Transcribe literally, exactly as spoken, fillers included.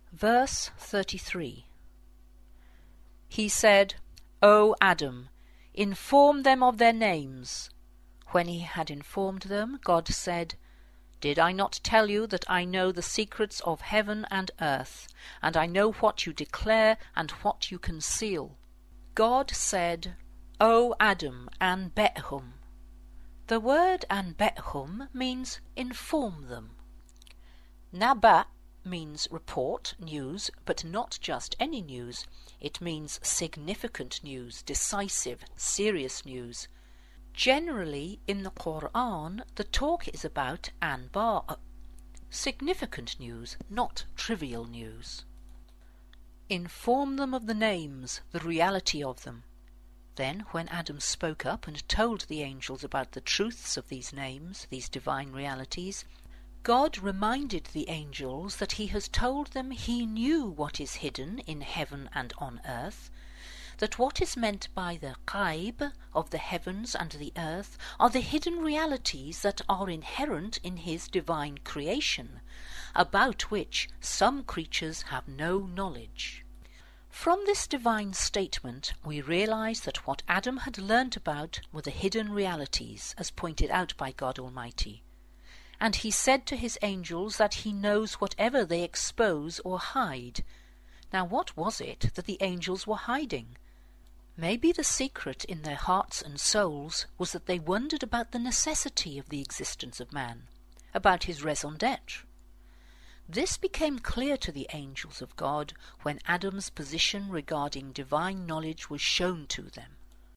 Verse thirty-three. He said, O Adam, inform them of their names. When he had informed them, God said, Did I not tell you that I know the secrets of heaven and earth, and I know what you declare and what you conceal? God said, O Adam, anbehum. The word anbehum means inform them. Naba means report, news, but not just any news. It means significant news, decisive, serious news. Generally, in the Quran, the talk is about anba, significant news, not trivial news. Inform them of the names, the reality of them. Then, when Adam spoke up and told the angels about the truths of these names, these divine realities, God reminded the angels that he has told them he knew what is hidden in heaven and on earth, that what is meant by the ghaib of the heavens and the earth are the hidden realities that are inherent in his divine creation, about which some creatures have no knowledge. From this divine statement we realize that what Adam had learnt about were the hidden realities, as pointed out by God Almighty. And he said to his angels that he knows whatever they expose or hide. Now what was it that the angels were hiding? Maybe the secret in their hearts and souls was that they wondered about the necessity of the existence of man, about his raison d'etre. This became clear to the angels of God when Adam's position regarding divine knowledge was shown to them.